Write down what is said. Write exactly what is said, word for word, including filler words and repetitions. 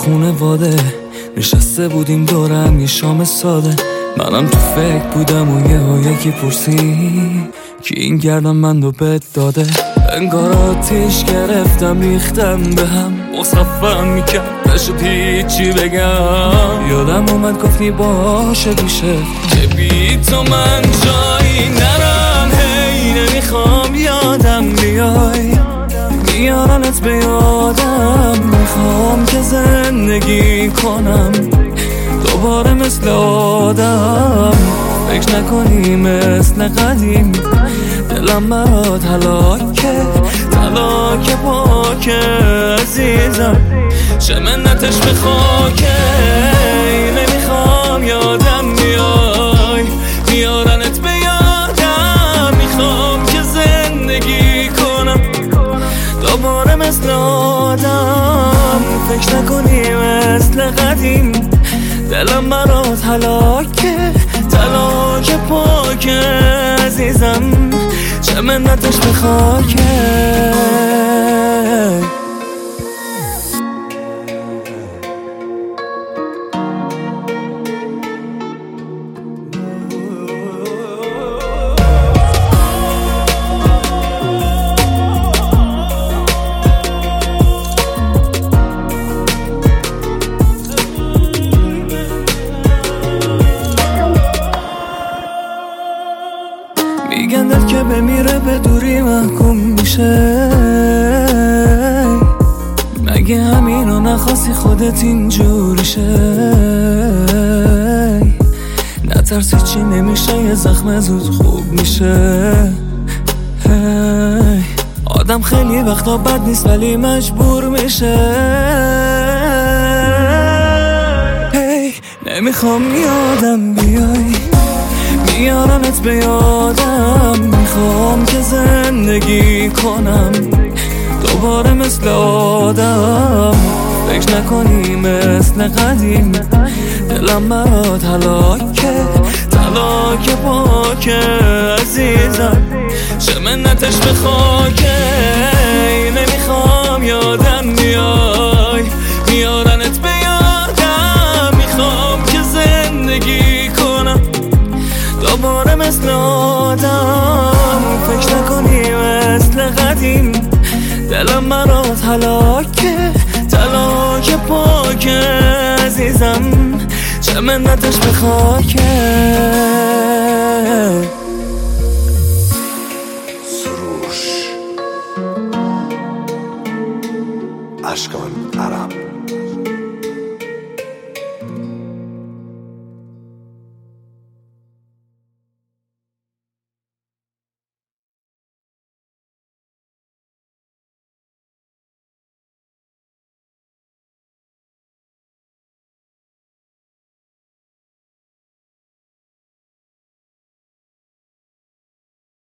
خونواده نشسته بودیم دورم یه شام ساده. منم تو فکر بودم و یه ها یکی پرسی کی این گردم من رو بد داده. انگار آتیش گرفتم ریختم به هم مصفم میکرد نشد هیچی بگم. یادم اومد گفتی باشه میشه که بی تو من جایی نرم. هی نمیخوام یادم بیای میارنت به یادم. میخوام که زندگی کنم دوباره مثل آدم. فکر نکنی مثل قدیم دلم برات هلاکه تلاک پاکه عزیزم چه منتش به خاکه. نمیخوام یادم بیای میارنت به یادم. میخوام که زندگی کنم دوباره مثل آدم. فکر نکنی مثل قدیم دلم برات هلاکه تلاک پاکه عزیزم چه منتش به خاکه. میگن دل که بمیره به دوری محکوم میشه. مگه همینو نخواستی خودت اینجوری شه؟ نترسی چی نمیشه یه زخم زود خوب میشه. هی. آدم خیلی وقتا بد نیست ولی مجبور میشه. هی. نمیخوام یادم بیای میارنت به یادم. میخوام که زندگی کنم دوباره مثل آدم. فکر نکنی مثل قدیم دلم برات هلاکه تلاک پاکه عزیزم چه منتش به خاکه. نمیخوام یادم بیای میارنت به یادم. میخوام که زندگی کنم دوباره مثل آدم. فکر نکنی مثل قدیم دلم برات هلاکه تلاک پاکه عزیزم چه منتش به خاکه. سروش عشق من عرب